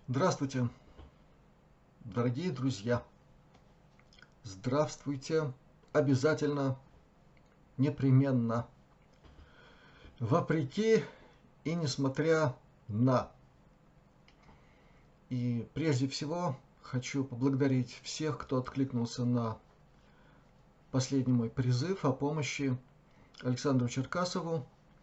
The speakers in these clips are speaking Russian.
Здравствуйте, дорогие друзья! Здравствуйте! Обязательно, непременно, вопреки и несмотря на. И прежде всего хочу поблагодарить всех, кто откликнулся на последний мой призыв о помощи Александру Черкасову.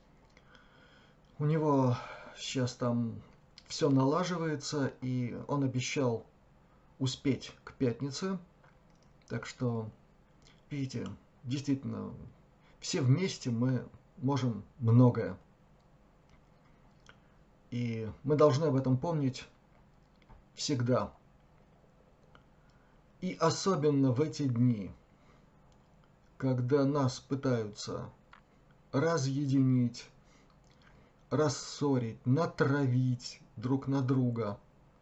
У него сейчас там все налаживается, и он обещал успеть к пятнице. Так что, видите, действительно, все вместе мы можем многое. И мы должны об этом помнить всегда. И особенно в эти дни, когда нас пытаются разъединить, рассорить, натравить друг на друга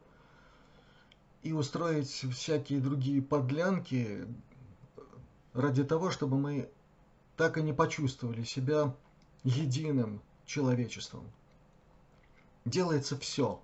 и устроить всякие другие подлянки ради того, чтобы мы так и не почувствовали себя единым человечеством. Делается все.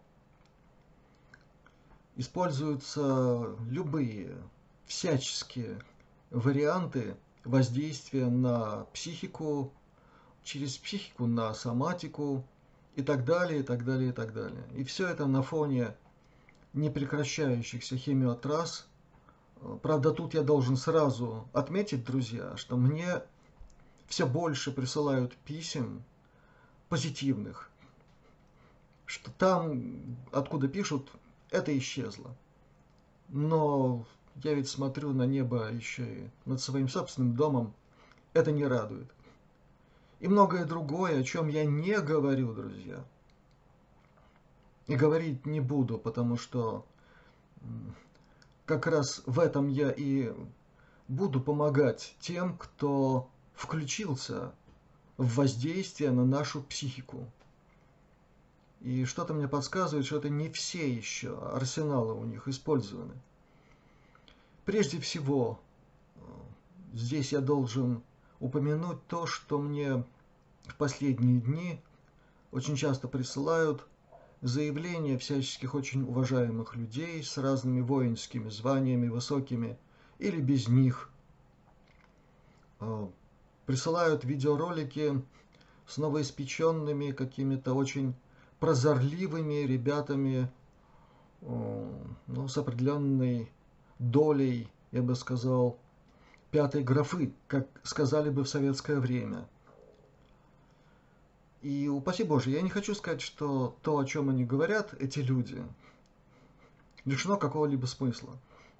Используются любые всяческие варианты воздействия на психику, через психику на соматику и так далее, и так далее, и так далее. И все это на фоне непрекращающихся химиотрасс. Правда, тут я должен сразу отметить, друзья, что мне все больше присылают писем позитивных, что там, откуда пишут, это исчезло. Но я ведь смотрю на небо еще и над своим собственным домом, это не радует. И многое другое, о чем я не говорю, друзья. И говорить не буду, потому что как раз в этом я и буду помогать тем, кто включился в воздействие на нашу психику. И что-то мне подсказывает, что это не все еще арсеналы у них использованы. Прежде всего, здесь я должен упомянуть то, что мне в последние дни очень часто присылают заявления всяческих очень уважаемых людей с разными воинскими званиями, высокими или без них. Присылают видеоролики с новоиспеченными какими-то очень прозорливыми ребятами, ну, с определенной долей, я бы сказал, пятой графы, как сказали бы в советское время. И упаси Боже, я не хочу сказать, что то, о чем они говорят, эти люди, лишено какого-либо смысла.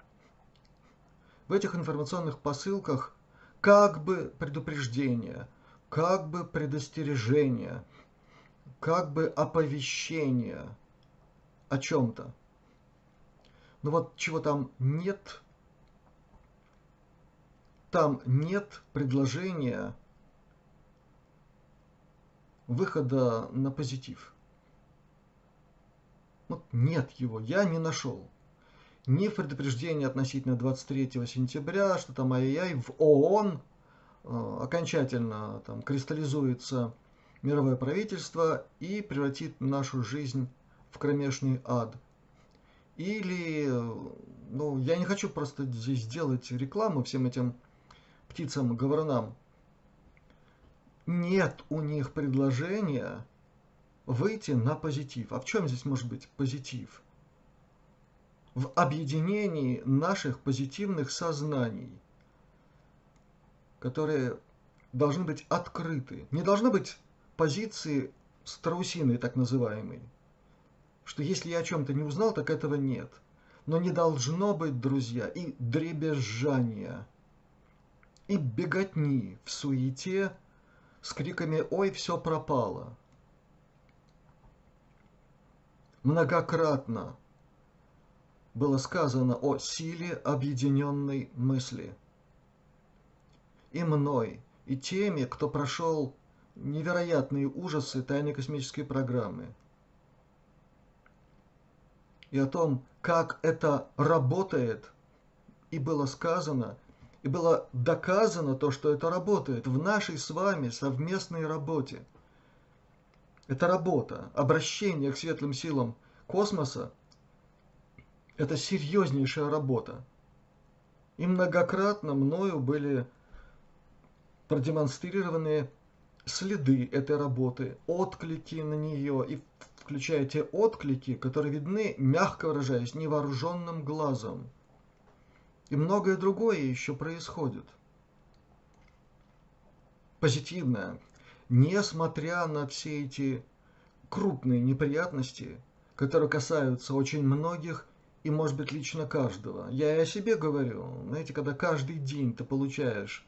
В этих информационных посылках как бы предупреждение, как бы предостережение, как бы оповещение о чем-то. Но вот чего там нет предложения выхода на позитив. Вот нет его, я не нашел. Ни в предупреждении относительно 23 сентября, что там ай-яй, в ООН окончательно там кристаллизуется мировое правительство и превратит нашу жизнь в кромешный ад. Или, ну, я не хочу просто здесь делать рекламу всем этим птицам-говорунам. Нет у них предложения выйти на позитив. А в чем здесь может быть позитив? В объединении наших позитивных сознаний, которые должны быть открыты. Не должно быть позиции страусиной, так называемой, что если я о чем-то не узнал, так этого нет. Но не должно быть, друзья, и дребезжания, и беготни в суете с криками «Ой, все пропало!». Многократно было сказано о силе объединенной мысли. И мной, и теми, кто прошел невероятные ужасы тайной космической программы. И о том, как это работает, и было сказано, и было доказано то, что это работает в нашей с вами совместной работе. Это работа, обращение к светлым силам космоса Это серьезнейшая работа. И многократно мною были продемонстрированы следы этой работы, отклики на нее, и включая те отклики, которые видны, мягко выражаясь, невооруженным глазом. И многое другое еще происходит. Позитивное. Несмотря на все эти крупные неприятности, которые касаются очень многих и, может быть, лично каждого. Я и о себе говорю. Знаете, когда каждый день ты получаешь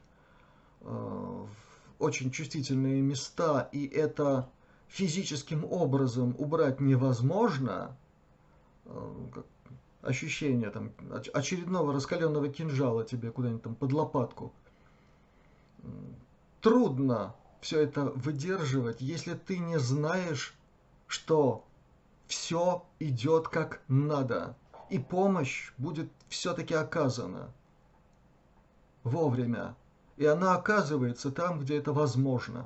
очень чувствительные места, и это физическим образом убрать невозможно, ощущение там, очередного раскаленного кинжала тебе куда-нибудь там под лопатку. Трудно все это выдерживать, если ты не знаешь, что все идет как надо, и помощь будет все-таки оказана вовремя. И она оказывается там, где это возможно.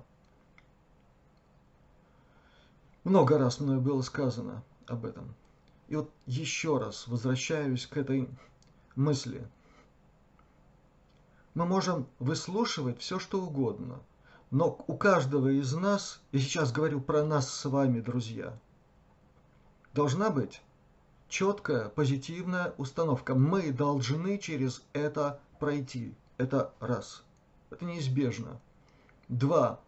Много раз мною было сказано об этом. И вот еще раз возвращаюсь к этой мысли. Мы можем выслушивать все, что угодно, но у каждого из нас, и сейчас говорю про нас с вами, друзья, должна быть четкая, позитивная установка. Мы должны через это пройти. Это раз. Это неизбежно. Два.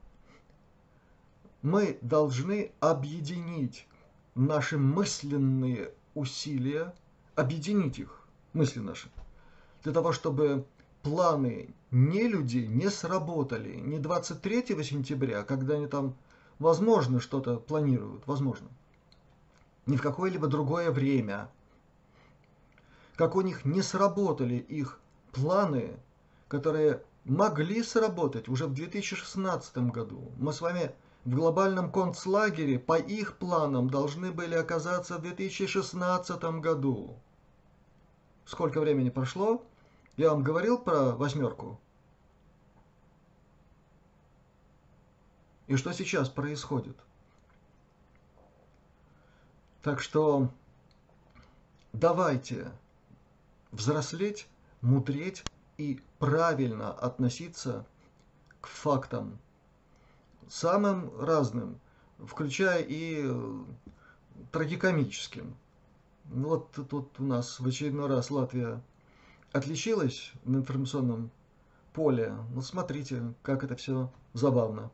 Мы должны объединить наши мысленные усилия, объединить их, мысли наши, для того, чтобы планы не людей не сработали не 23 сентября, когда они там, возможно, что-то планируют, возможно, ни в какое-либо другое время, как у них не сработали их планы, которые могли сработать уже в 2016 году. Мы с вами в глобальном концлагере по их планам должны были оказаться в 2016 году. Сколько времени прошло? Я вам говорил про восьмерку? И что сейчас происходит? Так что давайте взрослеть, мудреть и правильно относиться к фактам, самым разным, включая и трагикомическим. Вот тут у нас в очередной раз Латвия отличилась на информационном поле. Ну, смотрите, как это все забавно.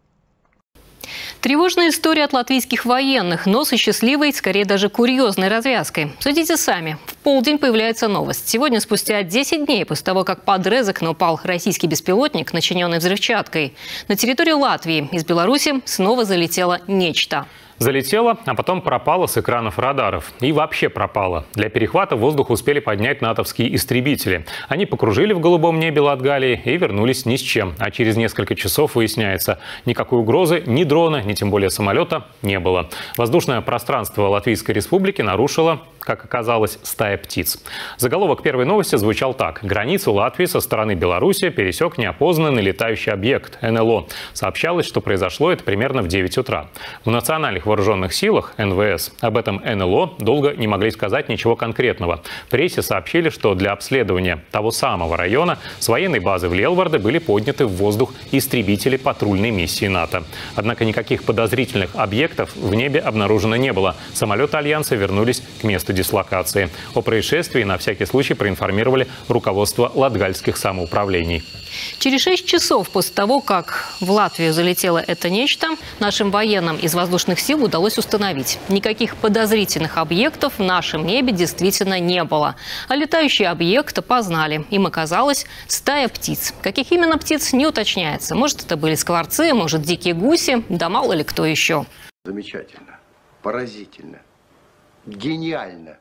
Тревожная история от латвийских военных, но со счастливой, скорее даже курьезной развязкой. Судите сами. В полдень появляется новость. Сегодня, спустя 10 дней после того, как под Резекне упал российский беспилотник, начиненный взрывчаткой, на территорию Латвии из Беларуси снова залетело нечто. Залетела, а потом пропала с экранов радаров. И вообще пропала. Для перехвата в воздух успели поднять натовские истребители. Они покружили в голубом небе Латгалии и вернулись ни с чем. А через несколько часов выясняется, никакой угрозы ни дрона, ни тем более самолета не было. Воздушное пространство Латвийской Республики нарушило, как оказалось, стая птиц. Заголовок первой новости звучал так. Границу Латвии со стороны Беларуси пересек неопознанный летающий объект НЛО. Сообщалось, что произошло это примерно в 9 утра. В национальных вооруженных силах НВС об этом НЛО долго не могли сказать ничего конкретного. В прессе сообщили, что для обследования того самого района с военной базы в Лелварде были подняты в воздух истребители патрульной миссии НАТО. Однако никаких подозрительных объектов в небе обнаружено не было. Самолеты Альянса вернулись к месту дислокации. О происшествии на всякий случай проинформировали руководство латгальских самоуправлений. Через 6 часов после того, как в Латвию залетело это нечто, нашим военным из воздушных сил удалось установить. Никаких подозрительных объектов в нашем небе действительно не было. А летающий объект опознали. Им оказалась стая птиц. Каких именно птиц, не уточняется. Может, это были скворцы, может, дикие гуси, да мало ли кто еще. Замечательно, поразительно, гениально.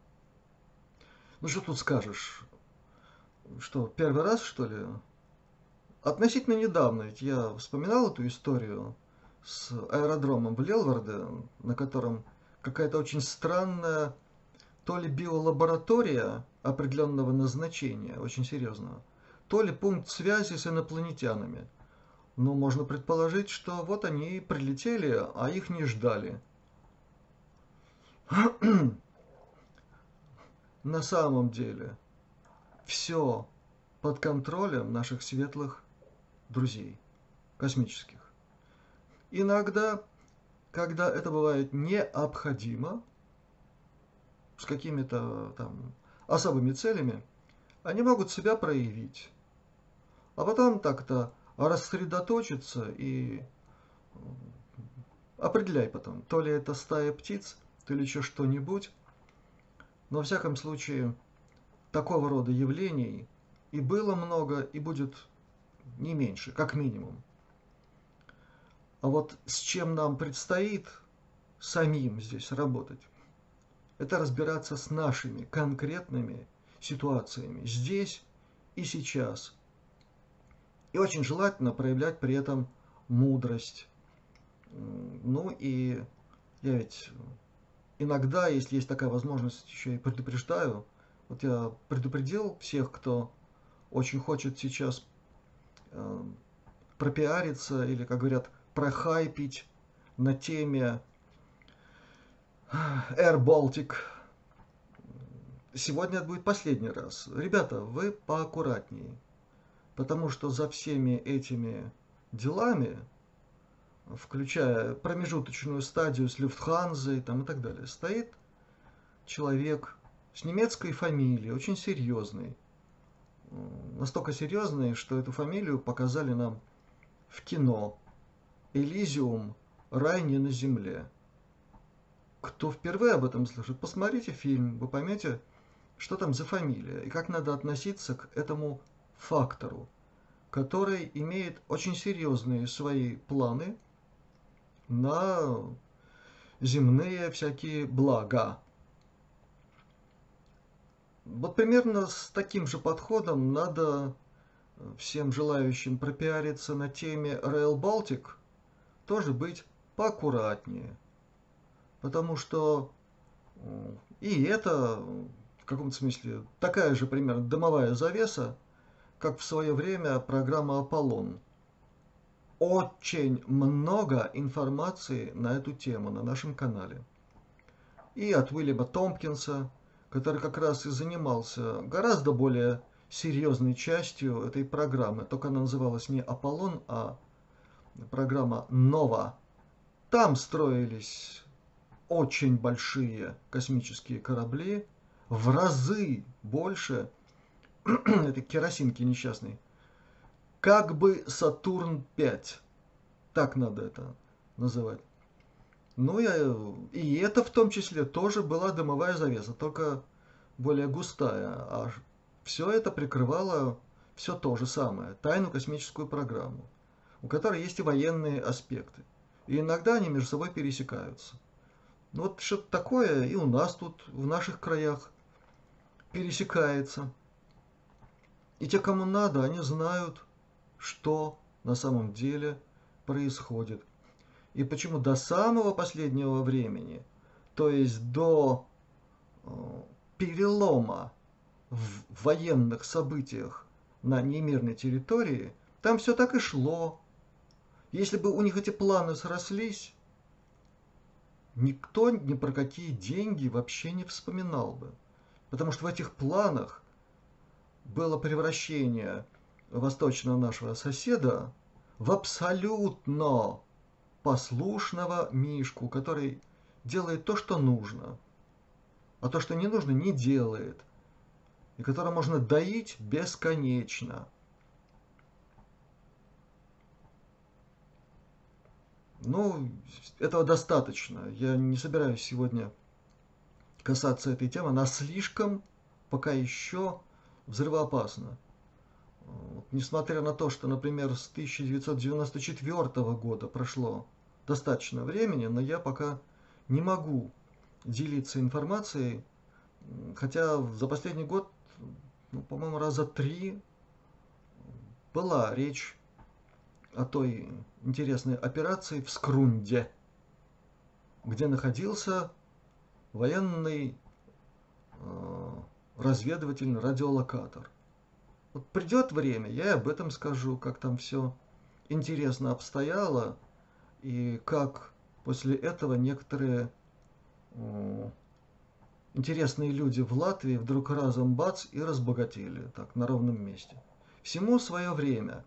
Ну что тут скажешь? Что, первый раз, что ли? Относительно недавно, ведь я вспоминал эту историю с аэродромом в Лелварде, на котором какая-то очень странная то ли биолаборатория определенного назначения, очень серьезного, то ли пункт связи с инопланетянами. Но можно предположить, что вот они прилетели, а их не ждали. на самом деле все под контролем наших светлых друзей космических. Иногда, когда это бывает необходимо, с какими-то там особыми целями, они могут себя проявить, а потом так-то рассредоточиться и определяй потом, то ли это стая птиц, то ли еще что-нибудь. Но во всяком случае, такого рода явлений и было много, и будет не меньше, как минимум. А вот с чем нам предстоит самим здесь работать, это разбираться с нашими конкретными ситуациями здесь и сейчас. И очень желательно проявлять при этом мудрость. Ну и я ведь иногда, если есть такая возможность, еще и предупреждаю. Вот я предупредил всех, кто очень хочет сейчас пропиариться или, как говорят, прохайпить на теме Air Baltic. Сегодня это будет последний раз. Ребята, вы поаккуратнее, потому что за всеми этими делами, включая промежуточную стадию с Люфтханзой там, и так далее, стоит человек с немецкой фамилией, очень серьезный. Настолько серьезный, что эту фамилию показали нам в кино «Элизиум. Рай не на земле». Кто впервые об этом слышит, посмотрите фильм, вы поймете, что там за фамилия и как надо относиться к этому фактору, который имеет очень серьезные свои планы на земные всякие блага. Вот примерно с таким же подходом надо всем желающим пропиариться на теме Rail Baltic тоже быть поаккуратнее. Потому что и это, в каком-то смысле, такая же примерно дымовая завеса, как в свое время программа «Аполлон». Очень много информации на эту тему на нашем канале. И от Уильяма Томпкинса, который как раз и занимался гораздо более серьезной частью этой программы. Только она называлась не «Аполлон», а программа «Нова». Там строились очень большие космические корабли, в разы больше этой керосинки несчастной. Как бы Сатурн-5. Так надо это называть. Ну и это в том числе тоже была дымовая завеса, только более густая. А все это прикрывало все то же самое, тайную космическую программу, у которой есть и военные аспекты. И иногда они между собой пересекаются. Ну вот что-то такое и у нас тут, в наших краях, пересекается. И те, кому надо, они знают, что на самом деле происходит. И почему до самого последнего времени, то есть до перелома в военных событиях на немирной территории, там все так и шло. Если бы у них эти планы срослись, никто ни про какие деньги вообще не вспоминал бы. Потому что в этих планах было превращение восточного нашего соседа в абсолютно послушного мишку, который делает то, что нужно, а то, что не нужно, не делает, и которого можно доить бесконечно. Ну, этого достаточно. Я не собираюсь сегодня касаться этой темы. Она слишком пока еще взрывоопасна. Несмотря на то, что, например, с 1994 года прошло достаточно времени, но я пока не могу делиться информацией, хотя за последний год, по-моему, раза 3 была речь о той интересной операции в Скрунде, где находился военный разведывательный радиолокатор. Вот придет время, я и об этом скажу, как там все интересно обстояло, и как после этого некоторые интересные люди в Латвии вдруг разом бац и разбогатели, так, на ровном месте. Всему свое время.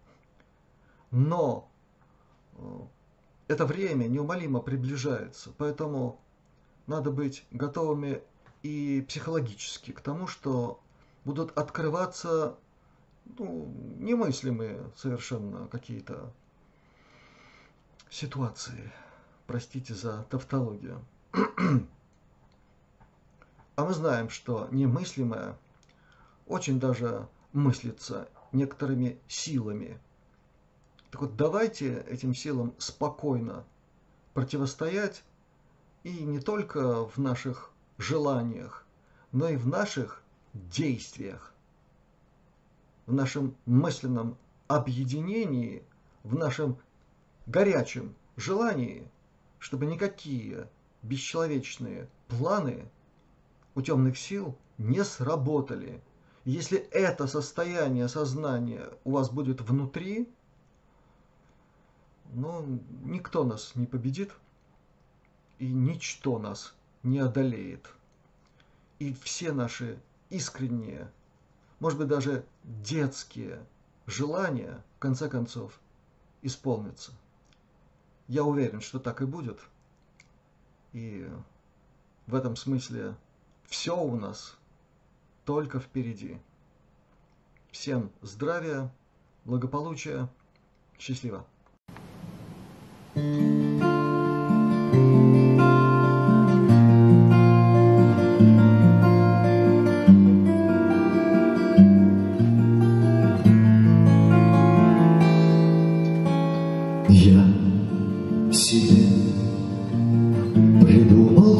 Но это время неумолимо приближается, поэтому надо быть готовыми и психологически к тому, что будут открываться немыслимые совершенно какие-то ситуации. Простите за тавтологию. А мы знаем, что немыслимое очень даже мыслится некоторыми силами. Так вот, давайте этим силам спокойно противостоять и не только в наших желаниях, но и в наших действиях, в нашем мысленном объединении, в нашем горячем желании, чтобы никакие бесчеловечные планы у темных сил не сработали. Если это состояние сознания у вас будет внутри, никто нас не победит и ничто нас не одолеет. И все наши искренние, может быть, даже детские желания, в конце концов, исполнятся. Я уверен, что так и будет. И в этом смысле все у нас только впереди. Всем здравия, благополучия, счастливо! Я себе придумал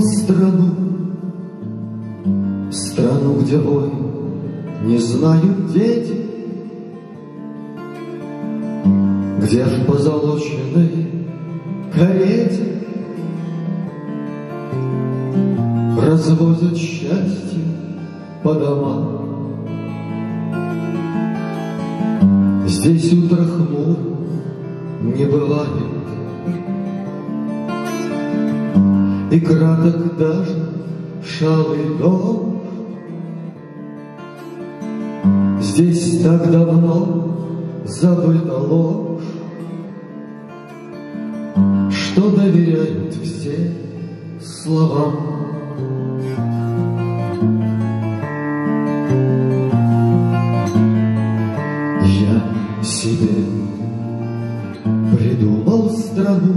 страну, где войн не знают дети, где в позолоченной карете развозят счастье по домам. Здесь утро хмуро не бывает, и краток даже шалый дождь. Здесь так давно забыта ложь, что доверяют все словам. Я себе придумал страну,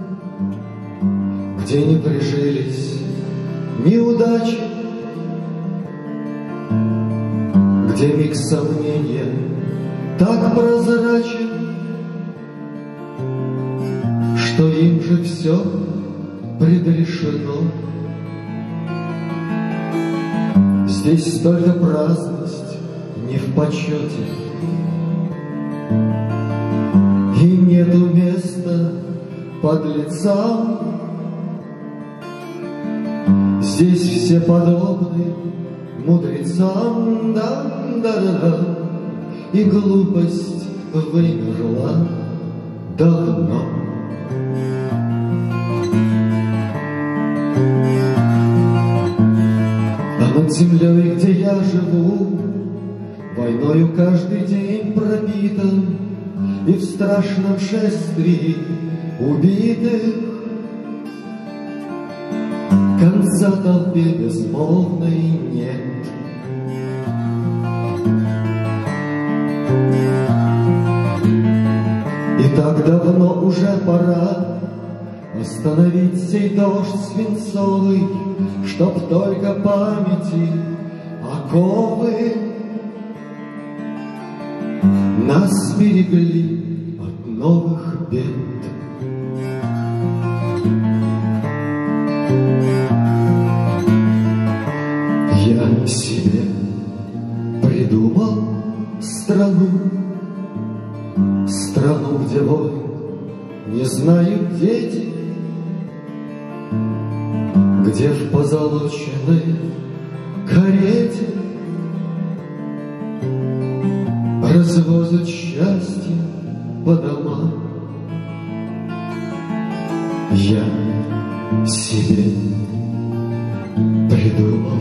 где не прижились неудачи, где миг сомнения так прозрачен, что им же все предрешено. Здесь только праздность не в почете, и нету места подлецам. Здесь все подобны мудрецам, да, и глупость вымерла давно. А над землей, где я живу, войною каждый день пропитан, и в страшном шествии убитых конца толпе безмолвной нет. И так давно уже пора остановить сей дождь свинцовый, чтоб только памяти оковы нас берегли от новых бед. Я себе придумал страну, где войн не знают дети, где в позолоченной карете развозят счастье по домам. Я себе придумал